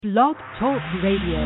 Blog Talk Radio.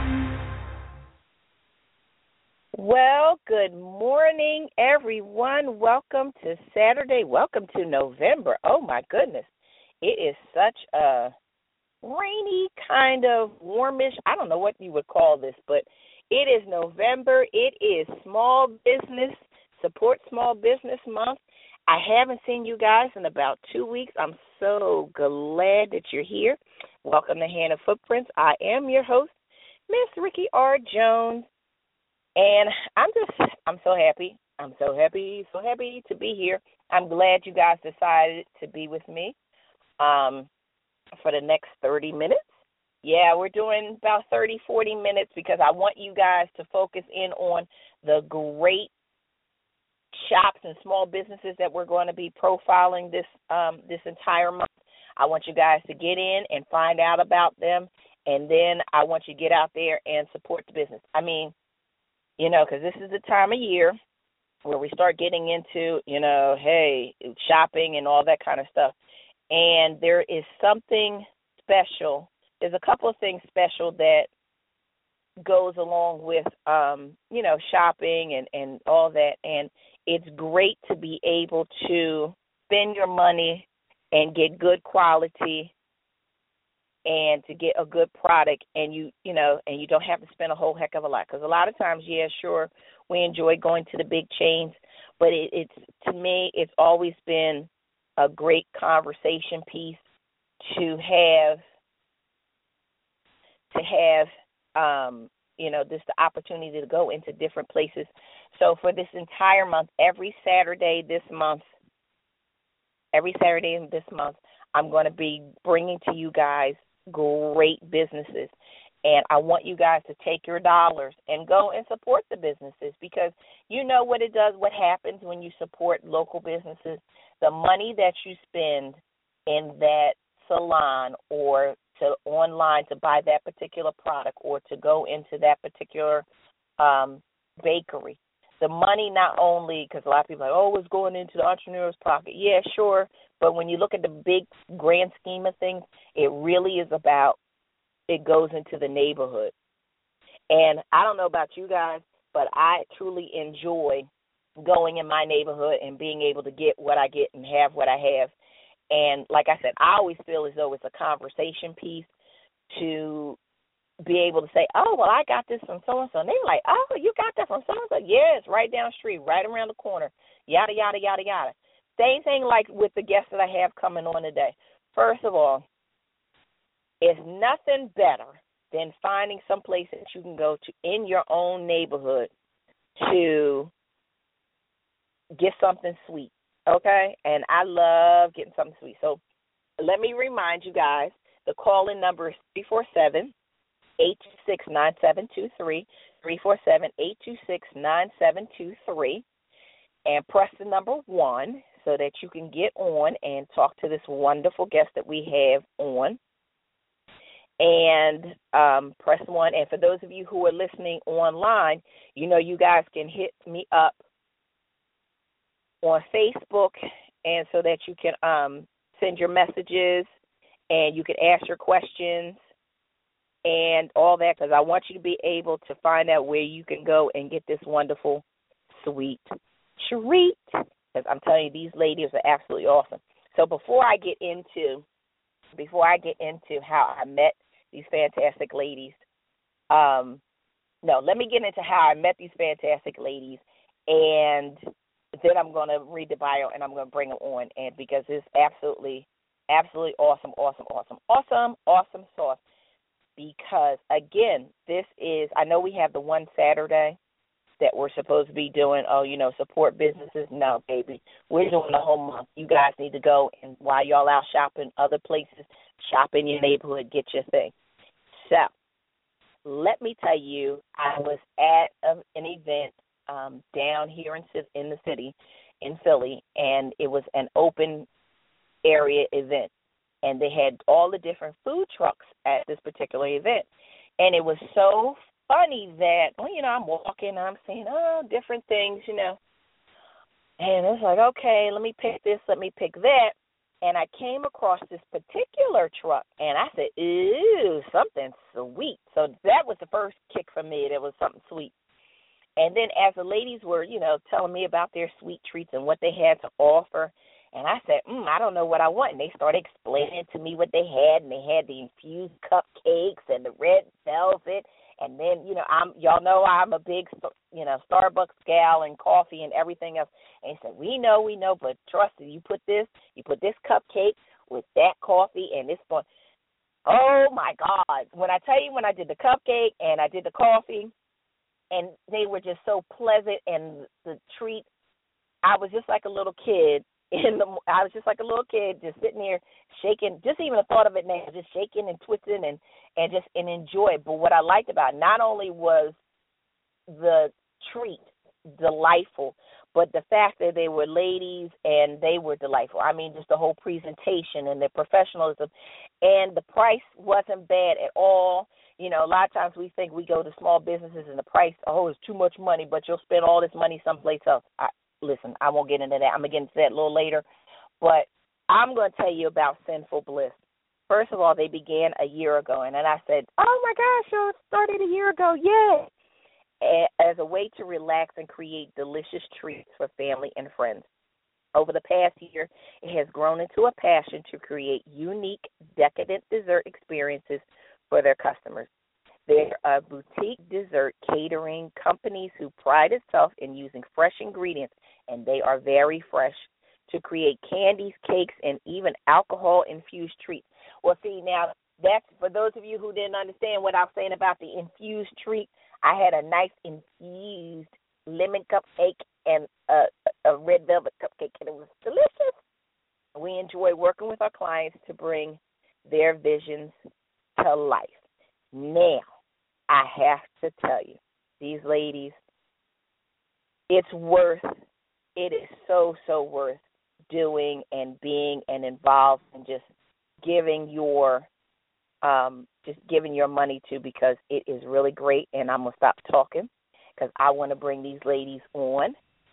Well, good morning, everyone. Welcome to Saturday. Welcome to November. Oh, my goodness. It is such a rainy, kind of warmish, I don't know what you would call this, but it is November. It is Support Small Business Month. I haven't seen you guys in about 2 weeks. I'm so glad that you're here. Welcome to Hannah Footprints. I am your host, Miss Ricky R. Jones, and I'm so happy. I'm so happy to be here. I'm glad you guys decided to be with me for the next 30 minutes. Yeah, we're doing about 30, 40 minutes because I want you guys to focus in on the great shops and small businesses that we're going to be profiling this entire month. I want you guys to get in and find out about them, and then I want you to get out there and support the business. I mean, because this is the time of year where we start getting into, shopping and all that kind of stuff. And there is something special. There's a couple of things special that goes along with, shopping and all that. And it's great to be able to spend your money and get good quality and to get a good product, and you don't have to spend a whole heck of a lot. Because a lot of times, yeah, sure, we enjoy going to the big chains, but it's to me, it's always been a great conversation piece to have this the opportunity to go into different places. So for this entire month, every Saturday in this month, I'm going to be bringing to you guys great businesses. And I want you guys to take your dollars and go and support the businesses, because you know what it does, what happens when you support local businesses. The money that you spend in that salon or to online to buy that particular product or to go into that particular bakery. The money not only, because a lot of people are like, it's going into the entrepreneur's pocket. Yeah, sure. But when you look at the big grand scheme of things, it really is about, it goes into the neighborhood. And I don't know about you guys, but I truly enjoy going in my neighborhood and being able to get what I get and have what I have. And like I said, I always feel as though it's a conversation piece to be able to say, I got this from so-and-so. And they're like, you got that from so-and-so? Yeah, it's right down the street, right around the corner, yada, yada, yada, yada. Same thing like with the guests that I have coming on today. First of all, it's nothing better than finding some place that you can go to in your own neighborhood to get something sweet, okay? And I love getting something sweet. So let me remind you guys, the call-in number is 347-826-9723, 347-826-9723, and press the number 1 so that you can get on and talk to this wonderful guest that we have on. And press 1. And for those of you who are listening online, you guys can hit me up on Facebook, and so that you can send your messages and you can ask your questions and all that, because I want you to be able to find out where you can go and get this wonderful sweet treat. Because I'm telling you, these ladies are absolutely awesome. So before I get into how I met these fantastic ladies, let me get into how I met these fantastic ladies, and then I'm going to read the bio and I'm going to bring them on, and because it's absolutely awesome sauce. Because, again, I know we have the one Saturday that we're supposed to be doing, support businesses. No, baby, we're doing the whole month. You guys need to go, and while y'all out shopping other places, shop in your neighborhood, get your thing. So let me tell you, I was at an event down here in the city, in Philly, and it was an open area event. And they had all the different food trucks at this particular event. And it was so funny that, I'm walking, I'm seeing, different things, And it's like, okay, let me pick this, let me pick that. and I came across this particular truck, and I said, ooh, something sweet. So that was the first kick for me. There was something sweet. And then as the ladies were, telling me about their sweet treats and what they had to offer, and I said, I don't know what I want. And they started explaining to me what they had, and they had the infused cupcakes and the red velvet. And then, y'all know I'm a big, Starbucks gal and coffee and everything else. And they said, we know, but trust me, you put this cupcake with that coffee, and it's going, oh, my God. When I tell you, when I did the cupcake and I did the coffee, and they were just so pleasant, and the treat, I was just like a little kid. I was just like a little kid, just sitting there shaking. Just even the thought of it now, just shaking and twisting and enjoy it. But what I liked about it, not only was the treat delightful, but the fact that they were ladies and they were delightful. I mean, just the whole presentation and the professionalism, and the price wasn't bad at all. A lot of times we think we go to small businesses and the price, it's too much money, but you'll spend all this money someplace else. Listen, I won't get into that. I'm going to get into that a little later. But I'm going to tell you about Sinful Bliss. First of all, they began a year ago, and then I said, oh, my gosh, y'all started a year ago. Yay! As a way to relax and create delicious treats for family and friends. Over the past year, it has grown into a passion to create unique, decadent dessert experiences for their customers. They're a boutique dessert catering company who pride itself in using fresh ingredients, and they are very fresh, to create candies, cakes, and even alcohol-infused treats. Well, see, now, that's for those of you who didn't understand what I was saying about the infused treat. I had a nice infused lemon cupcake and a red velvet cupcake, and it was delicious. We enjoy working with our clients to bring their visions to life. Now, I have to tell you, these ladies, it is so worth doing and being and involved and just giving your money to, because it is really great. And I'm going to stop talking because I want to bring these ladies on.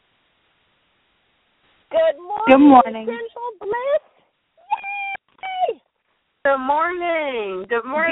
Good morning. Central Bliss. Yay! Good morning.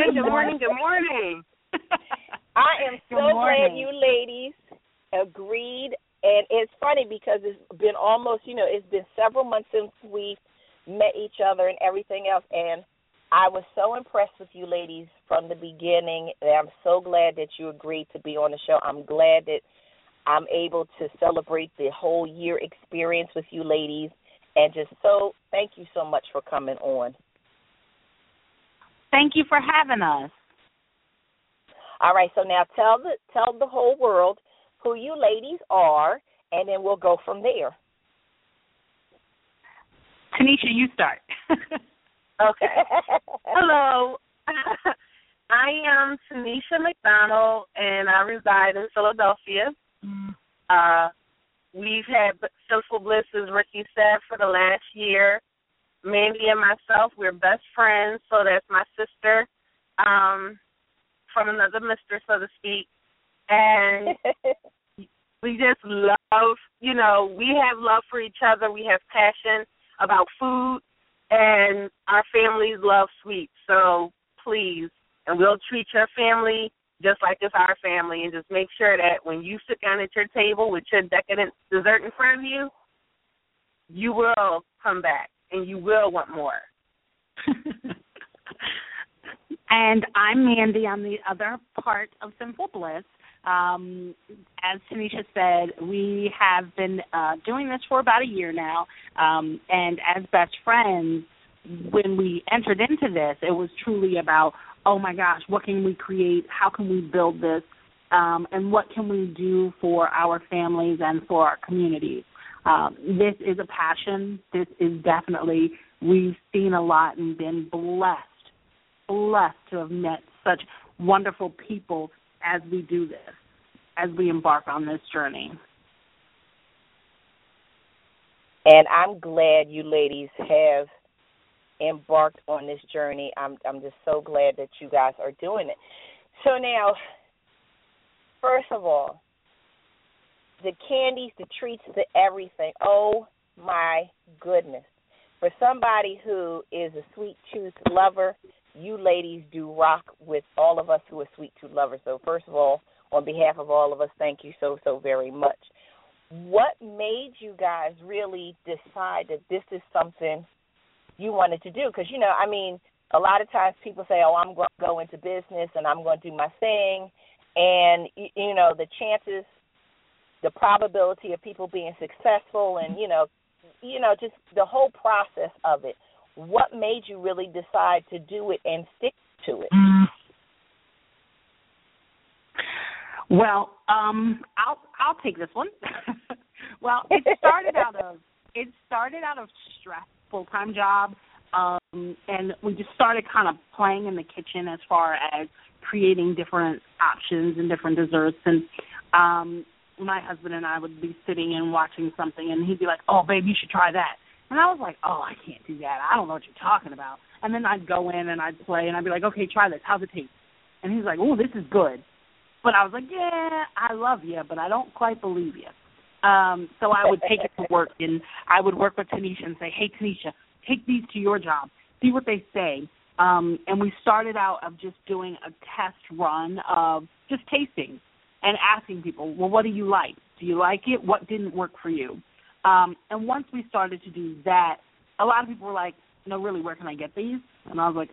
I am so glad you ladies agreed. And it's funny because it's been almost, it's been several months since we met each other and everything else. And I was so impressed with you ladies from the beginning. And I'm so glad that you agreed to be on the show. I'm glad that I'm able to celebrate the whole year experience with you ladies. And thank you so much for coming on. Thank you for having us. All right, so now tell the whole world who you ladies are, and then we'll go from there. Tanisha, you start. Okay. Hello. I am Tanisha McDonald, and I reside in Philadelphia. We've had Sinful Bliss, as Ricky said, for the last year. Mandy and myself, we're best friends, so that's my sister from another mister, so to speak. And we just love, we have love for each other. We have passion about food, and our families love sweets. So please, and we'll treat your family just like it's our family, and just make sure that when you sit down at your table with your decadent dessert in front of you, you will come back. And you will want more. And I'm Mandy. I'm the other part of Sinful Bliss. As Tanisha said, we have been doing this for about a year now. And as best friends, when we entered into this, it was truly about, oh, my gosh, what can we create? How can we build this? And what can we do for our families and for our communities? This is a passion. This is definitely, we've seen a lot and been blessed to have met such wonderful people as we do this, as we embark on this journey. And I'm glad you ladies have embarked on this journey. I'm just so glad that you guys are doing it. So now, first of all, the candies, the treats, the everything. Oh, my goodness. for somebody who is a sweet tooth lover, you ladies do rock with all of us who are sweet tooth lovers. So first of all, on behalf of all of us, thank you so very much. What made you guys really decide that this is something you wanted to do? Because, you know, I mean, a lot of times people say, oh, I'm going to go into business and I'm going to do my thing. And, you know, the chances, the probability of people being successful and, you know, just the whole process of it. What made you really decide to do it and stick to it? Well, I'll take this one. Well, it started out of stress, full-time job, and we just started kind of playing in the kitchen as far as creating different options and different desserts. And my husband and I would be sitting and watching something, and he'd be like, "Oh, babe, you should try that." And I was like, "Oh, I can't do that. I don't know what you're talking about." And then I'd go in and I'd play, and I'd be like, "Okay, try this. How's it taste?" And he's like, "Oh, this is good." But I was like, "Yeah, I love you, but I don't quite believe you." So I would take it to work, and I would work with Tanisha and say, "Hey, Tanisha, take these to your job. See what they say." And we started out of just doing a test run of just tasting and asking people, well, what do you like? Do you like it? What didn't work for you? And once we started to do that, a lot of people were like, no, really, where can I get these? And I was like,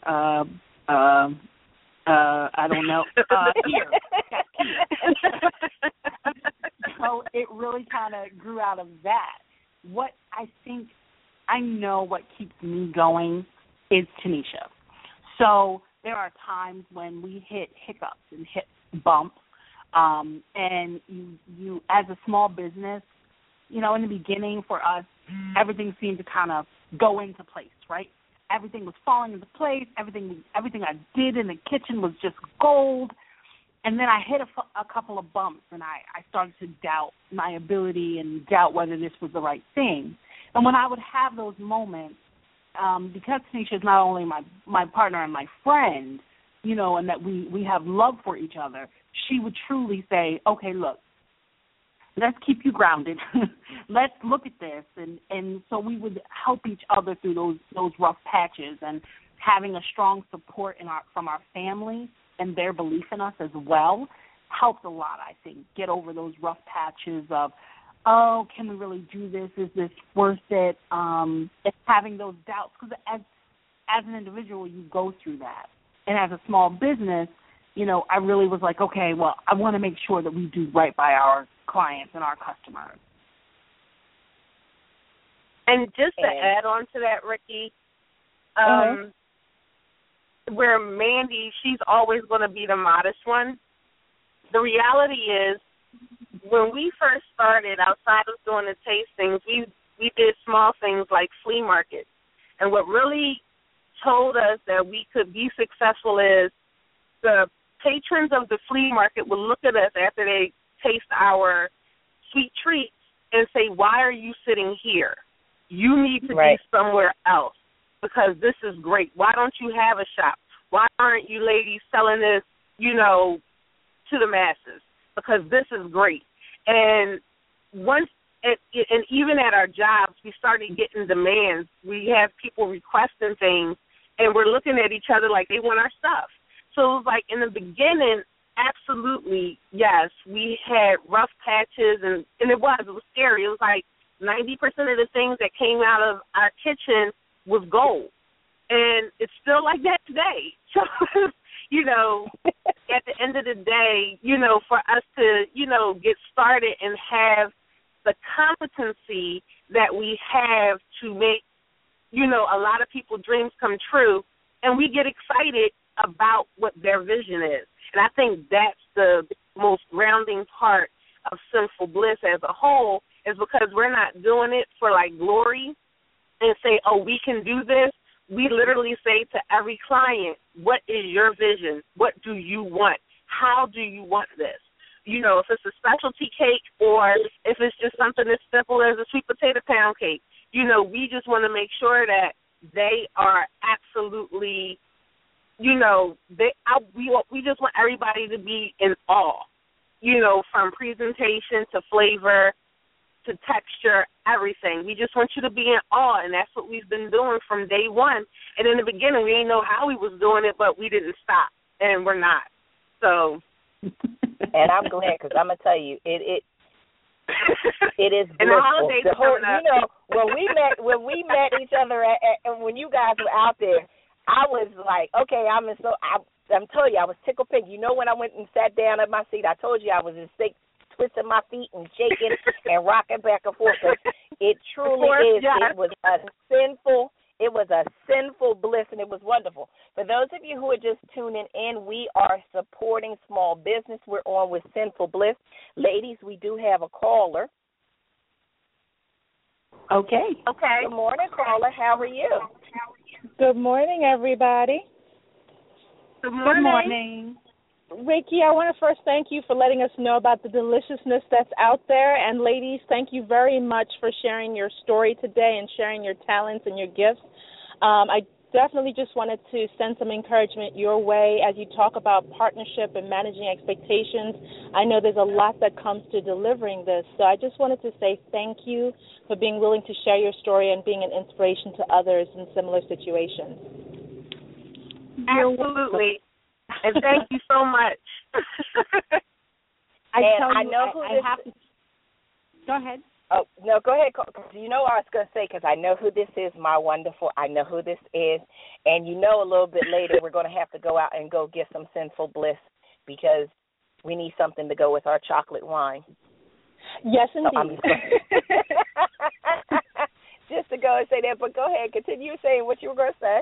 I don't know. Here. So it really kind of grew out of that. What I know what keeps me going is Tanisha. So there are times when we hit hiccups and hit bumps, and you as a small business, you know, in the beginning for us, everything seemed to kind of go into place, right? Everything was falling into place. Everything I did in the kitchen was just gold. And then I hit a couple of bumps, and I started to doubt my ability and doubt whether this was the right thing. And when I would have those moments, because Tanisha is not only my partner and my friend, you know, and that we have love for each other, she would truly say, okay, look, let's keep you grounded. Let's look at this. And so we would help each other through those rough patches, and having a strong support from our family and their belief in us as well helped a lot, I think, get over those rough patches of, oh, can we really do this? Is this worth it? And having those doubts, because as an individual, you go through that. And as a small business, you know, I really was like, okay, well, I want to make sure that we do right by our clients and our customers. And just to add on to that, Ricky, where Mandy, she's always going to be the modest one. The reality is, when we first started, outside of doing the tastings, we did small things like flea markets. And what really told us that we could be successful is the patrons of the flea market would look at us after they taste our sweet treats and say, why are you sitting here? You need to be somewhere else because this is great. Why don't you have a shop? Why aren't you ladies selling this, you know, to the masses? Because this is great. And and even at our jobs, we started getting demands. We have people requesting things, and we're looking at each other like they want our stuff. So it was like in the beginning, absolutely, yes, we had rough patches, and it was scary. It was like 90% of the things that came out of our kitchen was gold. And it's still like that today. So, you know, at the end of the day, you know, for us to, you know, get started and have the competency that we have to make, you know, a lot of people's dreams come true, and we get excited about what their vision is. And I think that's the most grounding part of Sinful Bliss as a whole, is because we're not doing it for, like, glory and say, oh, we can do this. We literally say to every client, what is your vision? What do you want? How do you want this? You know, if it's a specialty cake or if it's just something as simple as a sweet potato pound cake, you know, we just want to make sure that they are absolutely, you know, we just want everybody to be in awe, you know, from presentation to flavor to texture, everything. We just want you to be in awe, and that's what we've been doing from day one. And in the beginning, we didn't know how we was doing it, but we didn't stop, and we're not. So. And I'm glad, because I'm gonna tell you, it is blissful. And the holidays are coming up. You know, when we met each other, and when you guys were out there, I was like, okay, I'm telling you, I was tickled pink. You know, when I went and sat down at my seat, I told you I was in sick, twisting my feet and shaking and rocking back and forth. It truly is. Yes. It was a sinful bliss, and it was wonderful. For those of you who are just tuning in, we are supporting small business. We're on with Sinful Bliss. Ladies, we do have a caller. Okay. Good morning, caller. How are you? Good morning, everybody. Good morning. Ricky, I want to first thank you for letting us know about the deliciousness that's out there. And ladies, thank you very much for sharing your story today and sharing your talents and your gifts. I definitely just wanted to send some encouragement your way as you talk about partnership and managing expectations. I know there's a lot that comes to delivering this. So I just wanted to say thank you for being willing to share your story and being an inspiration to others in similar situations. Absolutely. And thank you so much. Go ahead. Oh, no, go ahead. You know what I was going to say, because I know who this is, I know who this is. And you know a little bit later we're going to have to go out and go get some Sinful Bliss because we need something to go with our chocolate wine. Yes, indeed. Just to go and say that, but go ahead. Continue saying what you were going to say.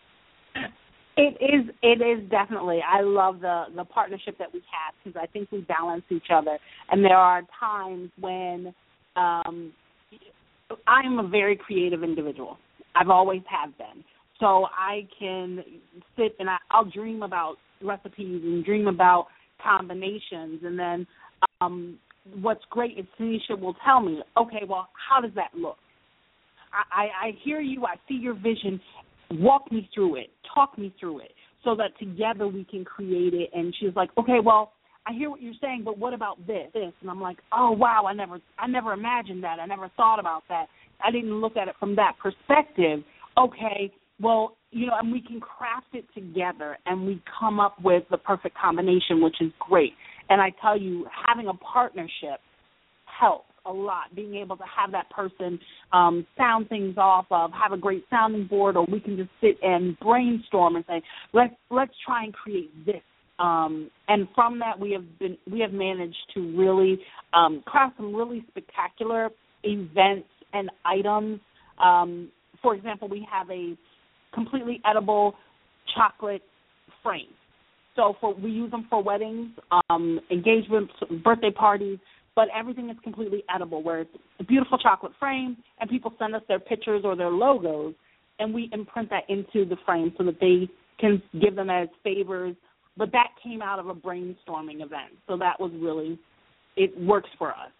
It is definitely. I love the partnership that we have because I think we balance each other. And there are times when I'm a very creative individual. I've always have been. So I can sit and I'll dream about recipes and dream about combinations. And then what's great is Tanisha will tell me, okay, well, how does that look? I hear you. I see your vision. Walk me through it. Talk me through it so that together we can create it. And she's like, okay, well, I hear what you're saying, but what about this? And I'm like, oh, wow, I never imagined that. I never thought about that. I didn't look at it from that perspective. Okay, well, and we can craft it together and we come up with the perfect combination, which is great. And I tell you, having a partnership helps a lot, being able to have that person sound things off of, have a great sounding board, or we can just sit and brainstorm and say, let's try and create this. And from that, we have managed to really craft some really spectacular events and items. For example, we have a completely edible chocolate frame. So we use them for weddings, engagements, birthday parties, but everything is completely edible, where it's a beautiful chocolate frame, and people send us their pictures or their logos, and we imprint that into the frame so that they can give them as favors. But that came out of a brainstorming event, so that was really, it works for us.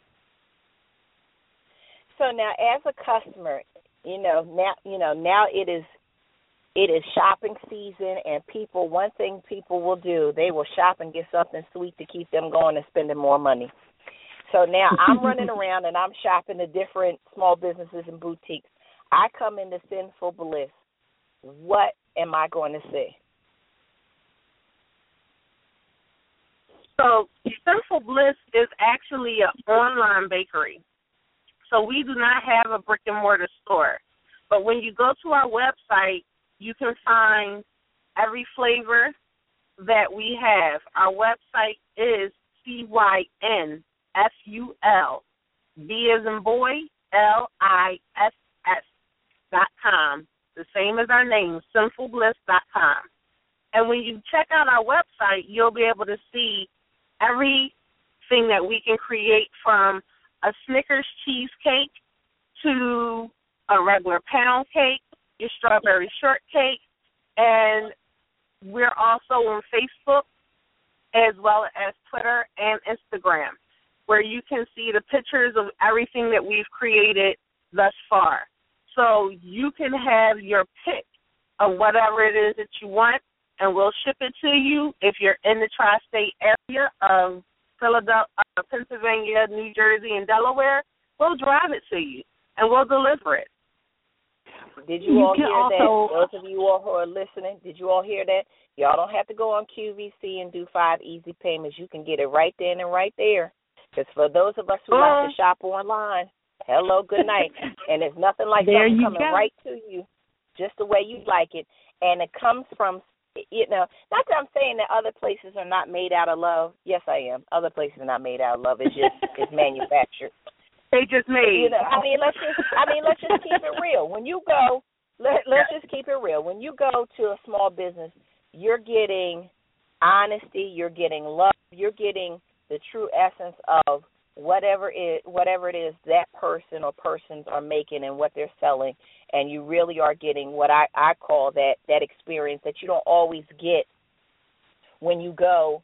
So now, as a customer, now it is shopping season, and one thing people will do, they will shop and get something sweet to keep them going and spending more money. So now I'm running around and I'm shopping the different small businesses and boutiques. I come into Sinful Bliss. What am I going to see? So Sinful Bliss is actually an online bakery. So we do not have a brick and mortar store. But when you go to our website, you can find every flavor that we have. Our website is CYNFUL, B as in boy, LISS.com. The same as our name, sinfulbliss.com. And when you check out our website, you'll be able to see everything that we can create, from a Snickers cheesecake to a regular pound cake, your strawberry shortcake, and we're also on Facebook as well as Twitter and Instagram, where you can see the pictures of everything that we've created thus far. So you can have your pick of whatever it is that you want, and we'll ship it to you if you're in the tri-state area of Pennsylvania, New Jersey, and Delaware. we'll drive it to you, and we'll deliver it. Did you all hear that? Those of you all who are listening, did you all hear that? Y'all don't have to go on QVC and do 5 easy payments. You can get it right then and right there. Because for those of us who like to shop online, hello, good night. And there's nothing like something coming right to you, just the way you like it. And it comes from, not that I'm saying that other places are not made out of love. Yes, I am. Other places are not made out of love. It's just it's manufactured. They just made. Let's just keep it real. When you go, let's just keep it real. When you go to a small business, you're getting honesty, you're getting love, you're getting the true essence of whatever it is that person or persons are making and what they're selling, and you really are getting what I call that experience that you don't always get when you go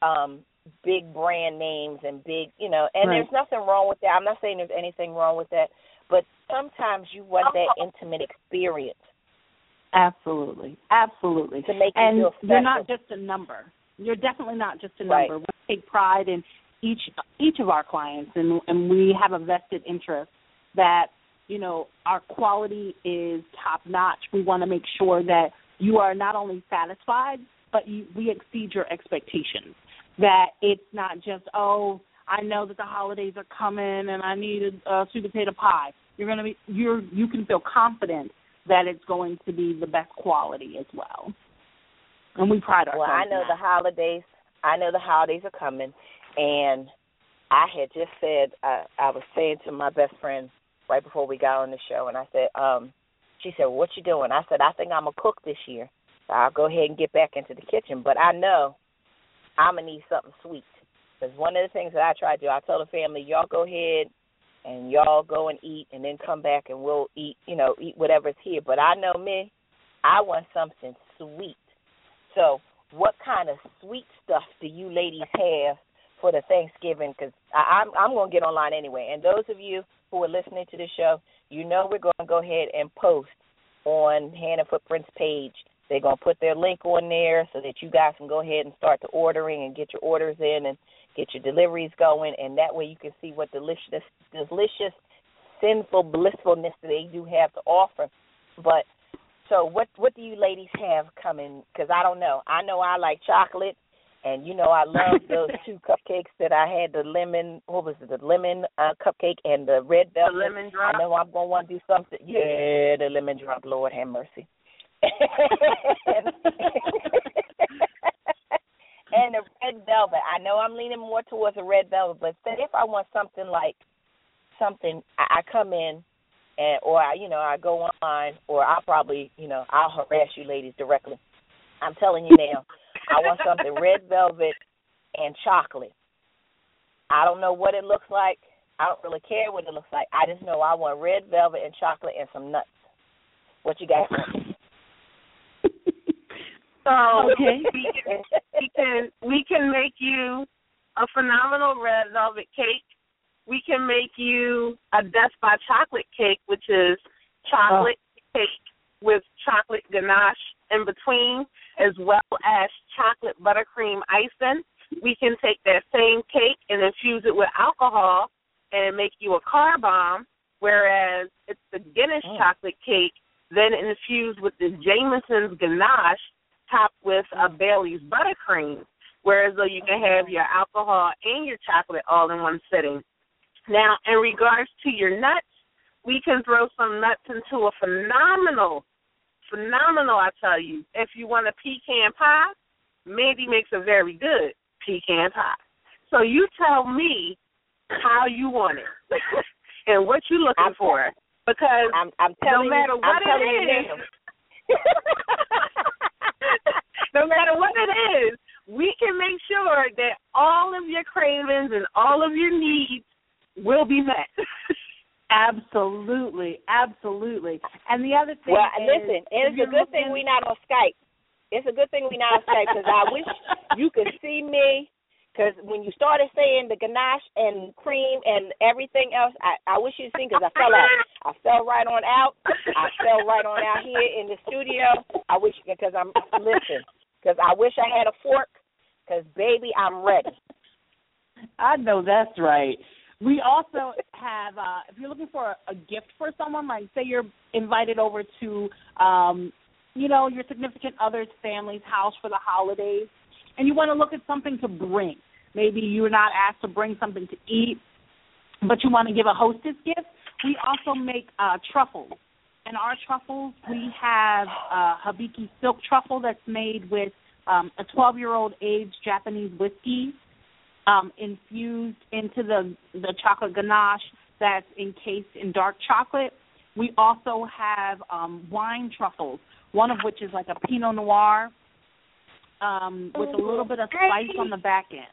big brand names and big, and there's nothing wrong with that. I'm not saying there's anything wrong with that, but sometimes you want that intimate experience. Absolutely. To make you feel special. You're not just a number. You're definitely not just a number. Right. We take pride in each of our clients, and we have a vested interest that, our quality is top-notch. We want to make sure that you are not only satisfied, but we exceed your expectations. That it's not just, I know that the holidays are coming and I need a sweet potato pie. You can feel confident that it's going to be the best quality as well. And we pride ourselves. Well, I know the holidays are coming, and I had just said, I was saying to my best friend right before we got on the show, and I said, she said, well, what you doing? I said, I think I'm going to cook this year. So I'll go ahead and get back into the kitchen, but I know I'm going to need something sweet. Because one of the things that I try to do, I tell the family, y'all go ahead and y'all go and eat and then come back and we'll eat whatever's here. But I know me, I want something sweet. So what kind of sweet stuff do you ladies have for the Thanksgiving? Because I'm going to get online anyway. And those of you who are listening to the show, we're going to go ahead and post on Hannah Footprints page. They're going to put their link on there so that you guys can go ahead and start the ordering and get your orders in and get your deliveries going. And that way you can see what delicious, sinful blissfulness they do have to offer. But so what do you ladies have coming? Because I don't know. I know I like chocolate, and I love those 2 cupcakes that I had, the lemon, the lemon cupcake and the red velvet. The lemon drop. I know I'm going to want to do something. Yeah, the lemon drop, Lord have mercy. And the red velvet. I know I'm leaning more towards a red velvet, but say if I want something I come in I go online, or I'll probably, I'll harass you ladies directly. I'm telling you now, I want something red velvet and chocolate. I don't know what it looks like. I don't really care what it looks like. I just know I want red velvet and chocolate and some nuts. What you got? So okay. we can make you a phenomenal red velvet cake. We can make you a Death by Chocolate cake, which is chocolate cake with chocolate ganache in between, as well as chocolate buttercream icing. We can take that same cake and infuse it with alcohol and make you a car bomb, whereas it's the Guinness chocolate cake, then infused with the Jameson's ganache, topped with a Bailey's buttercream, whereas though you can have your alcohol and your chocolate all in one sitting. Now, in regards to your nuts, we can throw some nuts into a phenomenal, I tell you. If you want a pecan pie, Mandy makes a very good pecan pie. So you tell me how you want it and what you're looking for, because I'm telling no matter what it is, no matter what it is, we can make sure that all of your cravings and all of your needs will be met. Absolutely. And the other thing listen, it's a good thing we're not on Skype. It's a good thing we're not on Skype, because I wish you could see me, because when you started saying the ganache and cream and everything else, I wish you'd seen, because I fell out. I fell right on out. I fell right on out here in the studio. I wish, because I wish I had a fork, because, baby, I'm ready. I know that's right. We also have, if you're looking for a gift for someone, like say you're invited over to, your significant other's family's house for the holidays, and you want to look at something to bring. Maybe you're not asked to bring something to eat, but you want to give a hostess gift. We also make truffles. And our truffles, we have Hibiki silk truffle that's made with a 12-year-old aged Japanese whiskey infused into the chocolate ganache that's encased in dark chocolate. We also have wine truffles, one of which is like a Pinot Noir with a little bit of spice on the back end.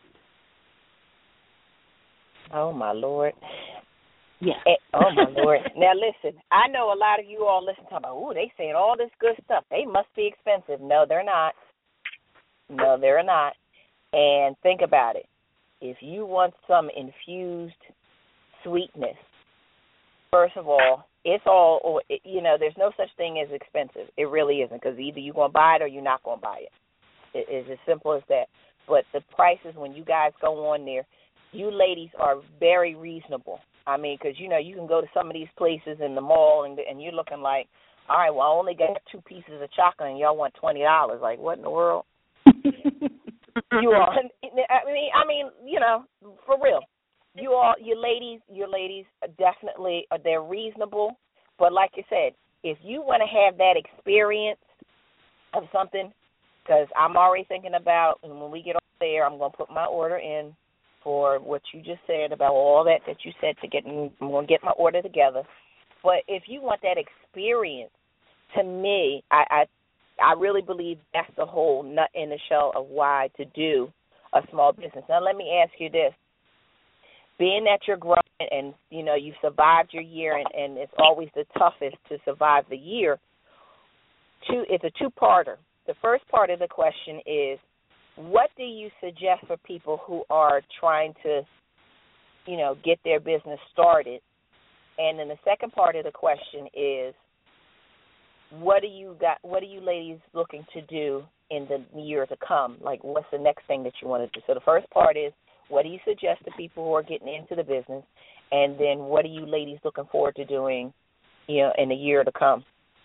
Oh, my Lord. Yeah. Oh, my Lord. Now, listen, I know a lot of you all listen to about, ooh, they saying all this good stuff. They must be expensive. No, they're not. No, they're not. And think about it. If you want some infused sweetness, first of all, it's all, there's no such thing as expensive. It really isn't, because either you're going to buy it or you're not going to buy it. It is as simple as that. But the prices, when you guys go on there, you ladies are very reasonable. I mean, because, you can go to some of these places in the mall and you're looking like, all right, well, I only got 2 pieces of chocolate and y'all want $20. Like, what in the world? You all, I mean, for real. Your ladies are definitely, they're reasonable. But like you said, if you want to have that experience of something, because I'm already thinking about, and when we get off there, I'm going to put my order in for what you just said about all that you said I'm going to get my order together. But if you want that experience, to me, I really believe that's the whole nut in the shell of why to do a small business. Now, let me ask you this. Being that you're growing and, you've survived your year and it's always the toughest to survive the year, it's a two-parter. The first part of the question is, what do you suggest for people who are trying to, get their business started? And then the second part of the question is, what are you ladies looking to do in the year to come? Like, what's the next thing that you want to do? So the first part is, what do you suggest to people who are getting into the business? And then what are you ladies looking forward to doing, in the year to come?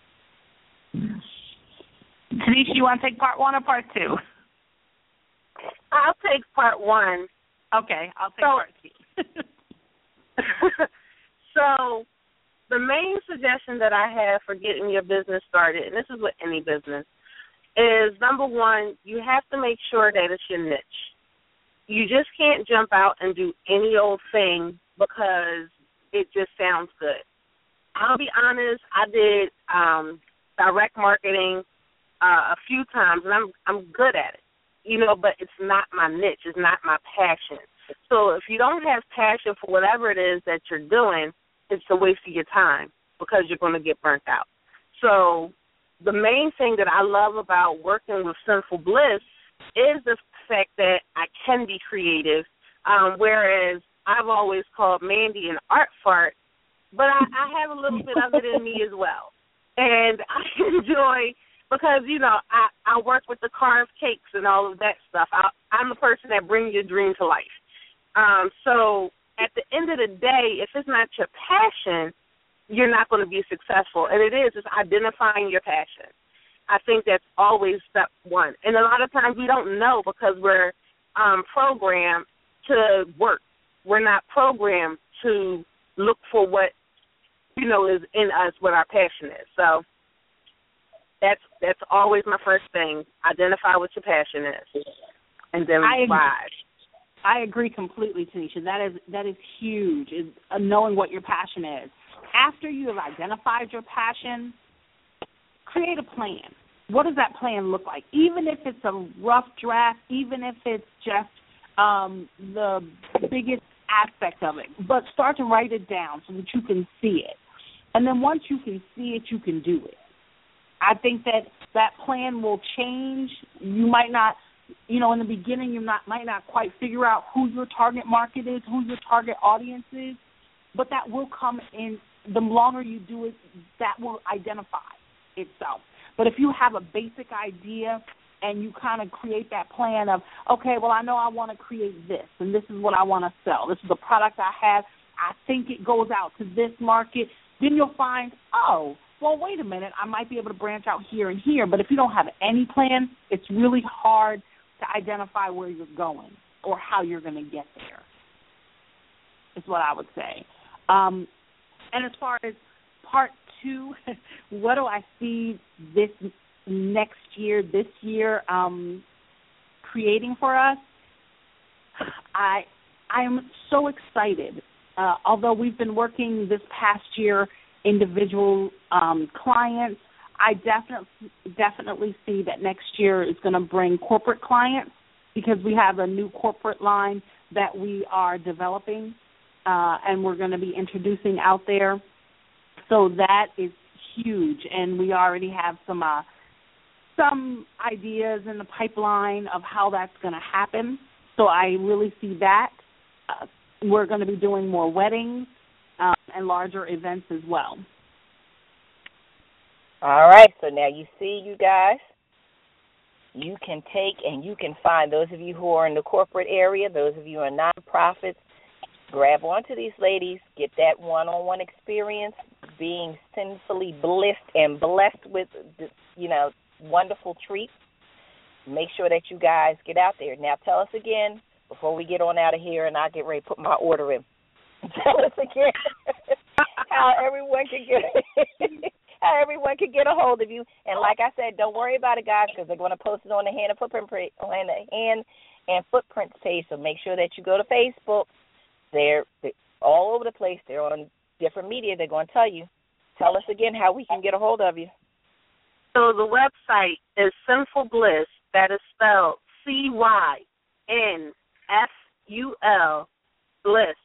Tanisha, you want to take part 1 or part 2? I'll take part 1. Okay, I'll take part 2. So the main suggestion that I have for getting your business started, and this is with any business, is number 1, you have to make sure that it's your niche. You just can't jump out and do any old thing because it just sounds good. I'll be honest, I did direct marketing a few times, and I'm good at it. But it's not my niche. It's not my passion. So if you don't have passion for whatever it is that you're doing, it's a waste of your time because you're going to get burnt out. So the main thing that I love about working with Sinful Bliss is the fact that I can be creative, whereas I've always called Mandy an art fart, but I have a little bit of it in me as well. And I enjoy, because, I work with the carved cakes and all of that stuff. I'm the person that brings your dream to life. So at the end of the day, if it's not your passion, you're not going to be successful. And it's identifying your passion. I think that's always step 1. And a lot of times we don't know because we're programmed to work. We're not programmed to look for what, is in us, what our passion is. So that's always my first thing. Identify what your passion is, and then thrive. I agree completely, Tanisha. That is huge, is knowing what your passion is. After you have identified your passion, create a plan. What does that plan look like? Even if it's a rough draft, even if it's just the biggest aspect of it, but start to write it down so that you can see it. And then once you can see it, you can do it. I think that plan will change. You might not, in the beginning, you might not quite figure out who your target market is, who your target audience is, but that will come in. The longer you do it, that will identify itself. But if you have a basic idea and you kind of create that plan of, okay, well, I know I want to create this, and this is what I want to sell. This is the product I have. I think it goes out to this market, then you'll find, oh, well, wait a minute, I might be able to branch out here and here. But if you don't have any plan, it's really hard to identify where you're going or how you're going to get there, is what I would say. And as far as part two, what do I see this year creating for us? I am so excited. Although we've been working this past year individual clients, I definitely see that next year is going to bring corporate clients, because we have a new corporate line that we are developing and we're going to be introducing out there. So that is huge, and we already have some ideas in the pipeline of how that's going to happen. So I really see that. We're going to be doing more weddings and larger events as well. All right, so now you see, you guys, you can take and you can find, those of you who are in the corporate area, those of you in nonprofits, grab onto these ladies, get that one-on-one experience, being sinfully blissed and blessed with, wonderful treats. Make sure that you guys get out there. Now tell us again, before we get on out of here and I get ready to put my order in, tell us again how everyone can get a hold of you. And like I said, don't worry about it, guys, because they're going to post it on the Hand and Footprints page. So make sure that you go to Facebook. They're all over the place. They're on different media. They're going to tell you. Tell us again how we can get a hold of you. So the website is Sinful Bliss. That is spelled CYNFUL Bliss,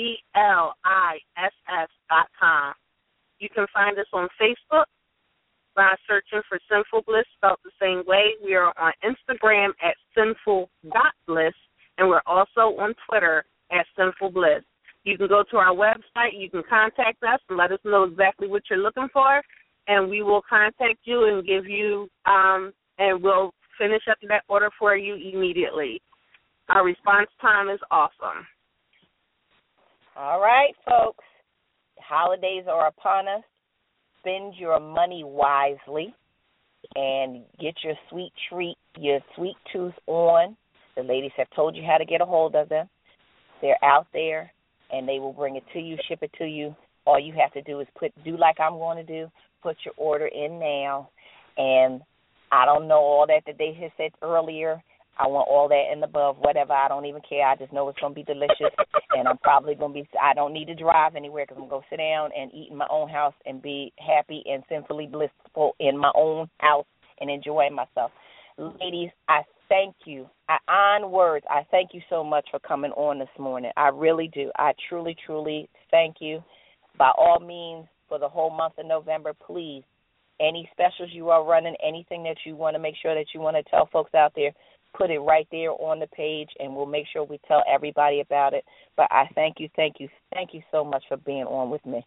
BLISS.com. You can find us on Facebook by searching for Sinful Bliss, spelled the same way. We are on Instagram at sinful.bliss, and we're also on Twitter at Sinful Bliss. You can go to our website. You can contact us and let us know exactly what you're looking for, and we will contact you and give you, and we'll finish up that order for you immediately. Our response time is awesome. All right, folks. Holidays are upon us. Spend your money wisely and get your sweet treat, your sweet tooth on. The ladies have told you how to get a hold of them. They're out there, and they will bring it to you, ship it to you. All you have to do is do like I'm going to do, put your order in now. And I don't know all that they had said earlier. I want all that and above, whatever. I don't even care. I just know it's going to be delicious, and I'm probably going to be, I don't need to drive anywhere because I'm going to sit down and eat in my own house and be happy and sinfully blissful in my own house and enjoying myself. Ladies, I thank you. On words, I thank you so much for coming on this morning. I really do. I truly, truly thank you. By all means, for the whole month of November, please, any specials you are running, anything that you want to make sure that you want to tell folks out there, put it right there on the page, and we'll make sure we tell everybody about it. But I thank you so much for being on with me.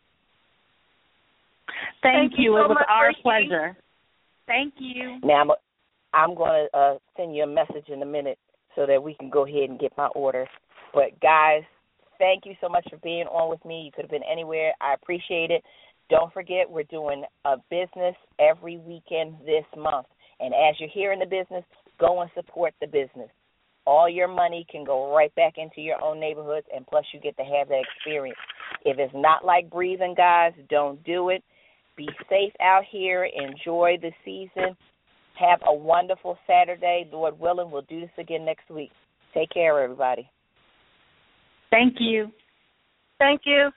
Thank you. So it was our Ricky. pleasure. Thank you. Now, I'm going to send you a message in a minute so that we can go ahead and get my order. But, guys, thank you so much for being on with me. You could have been anywhere. I appreciate it. Don't forget, we're doing a business every weekend this month. And as you're here in the business, go and support the business. All your money can go right back into your own neighborhoods, and plus you get to have that experience. If it's not like breathing, guys, don't do it. Be safe out here. Enjoy the season. Have a wonderful Saturday. Lord willing, we'll do this again next week. Take care, everybody. Thank you. Thank you.